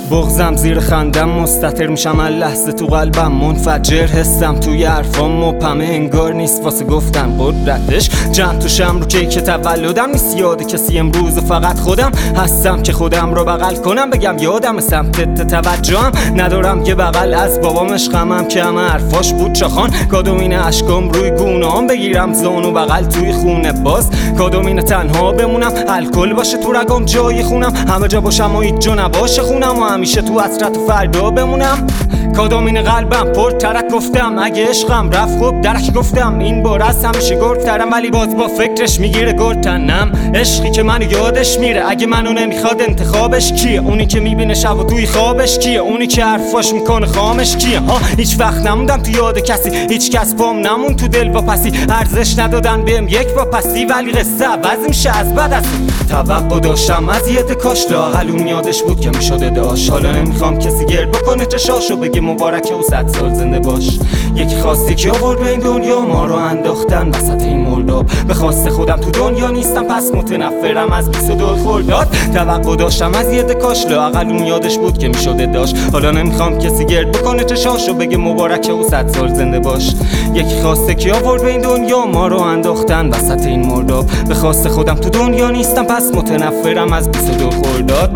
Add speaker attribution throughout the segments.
Speaker 1: بغضم زیر خندم مستتر میشم لحظه تو قلبم منفجر حسم توی حرفام مبهمه انگار نیست واسه گفتن قدرتش جمع توشم رو کیک تولدم نیست یاد کسی امروز و فقط خودم هستم که خودم رو بغل کنم بگم یادم سمت توجهم ندارم که بغل از بابام عشقمم که همه حرفاش بود چاخان کادومین اشکام روی گونه‌ام بگیرم زان و بغل توی خونه باز کادومین تنها بمونم الکل باشه تو رگام جای خونم همه جا باشم و هیچ جا نباشه خونم و همیشه تو حسرت و فردا بمونم کادومین قلبم پر ترک گفتم اگه عشقم رفت خوب درک گفتم این بار از همیشه گرگ ترم ولی باز با فکرش میگیره گرتنم عشقی که منو یادش میره اگه منو نمیخواد انتخابش کیه اونی که میبینه شب و توی خوابش کیه اونی که حرفاش میکنه خامش کیه ها هیچ وقت نموندم تو یاد کسی هیچ کس پام نمون تو دل و پسی ارزش ندادن بهم یک با پسی ولی قصه عوض میشه از بعد از توقع داشتم از یه کاش لااقل اون یادش بود که میشده داشت حالا نمیخوام کسی گرد بکنه چشاشو بگه مبارکه و 100 سال زنده باش یکی خواستی که آورد به این دنیا ما رو انداختن وسط این مرداب به خواست خودم تو دنیا نیستم پس متنفرم از 22 خرداد توقع داشتم از یه کاش لااقل اون یادش بود که میشده داشت حالا نمیخوام کسی گرد بکنه چشاشو بگه مبارکه و 100 سال زنده باش یکی خواسته که آورد به این دنیا ما رو انداختن وسط این مرداب به خواست خودم تو دنیا نیستم پس متنفرم از 22 خرداد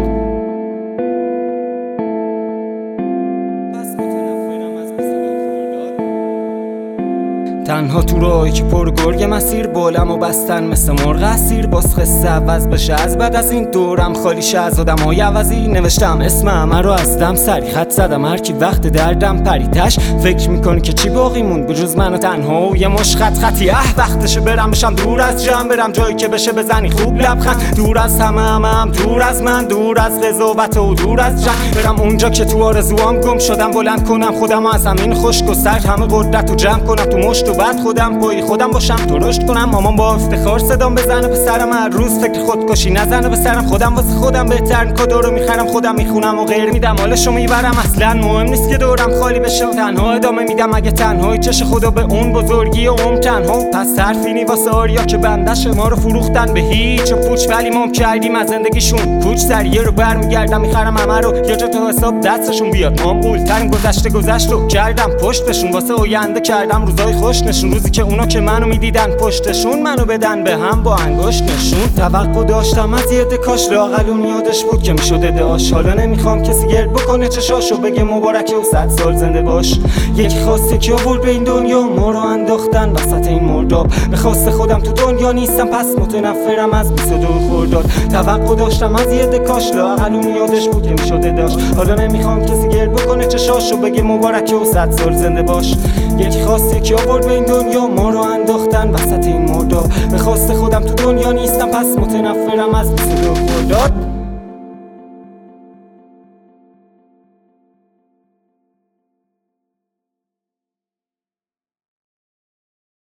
Speaker 1: تنها تو راهی که پر گرگ مسیر بالم و بستن مثل مرغ اسیر باز قصه عوض بشه از بعد از این دورم خالی شه از آدمای عوضی نوشتم اسم همه رو از دم سری خط زدم هر کی وقت دردم پریتش فکر میکنی که چی باقی موند بجز من و تنها و یه مش خطی وقتشه برم بشم دور از جمع برم جایی که بشه بزنی خوب لبخند دور از همم دور از من دور از قضاوت و دور از جنگ برم اونجا که تو آرزوام گم شدم بلند کنم خودم از همین خشک و سرد همه قدرت رو جمع کنم تو مشت و بعد خودم پای خودم باشم تو رشد کنم مامان با افتخار صدام بزنه به سرم هر روز فکر خودکشی نزنه به سرم خودم واسه خودم بهترین کادو رو میخرم خودم میخونم و غیر میدم حالشو میبرم اصلا مهم نیست که دورم خالی بشه و تنها ادامه میدم اگه تنهایی چش خدا به اون بزرگی و تنها پس حرفی واسه آریا که بندش ما رو فروختن به هیچ و پوچ ولی ما کردیم از زندگیشون کوچ سریه رو برمیگردم میخرم همه رو یه جا تو حساب دستشون بیاد ما قولترین گذشته رو کردم پشتشون واسه آینده کردم روزای خوش نشون روزی که اونا که منو میدیدن پشتشون منو بدن به هم با انگشت نشون توقع داشتم از یه کاش لااقل اون یادش بود که میشده داشت حالا نمیخوام کسی گرد بکنه چشاشو بگه مبارکه و 100 سال زنده باش یکی خواسته که آورد به این دنیا ما رو انداختن وسط این مرداب به خواست خودم تو دنیا نیستم پس متنفرم از 22 خرداد توقع داشتم از یه کاش لااقل اون یادش بود که میشده داشت حالا نمیخوام کسی گرد بکنه چشاشو بگه مبارکه و 100 سال زنده باش یکی خواسته که آورد به این دنیا ما رو انداختن وسط این مرداب به خواست خودم تو دنیا نیستم پس متنفرم از 22 خرداد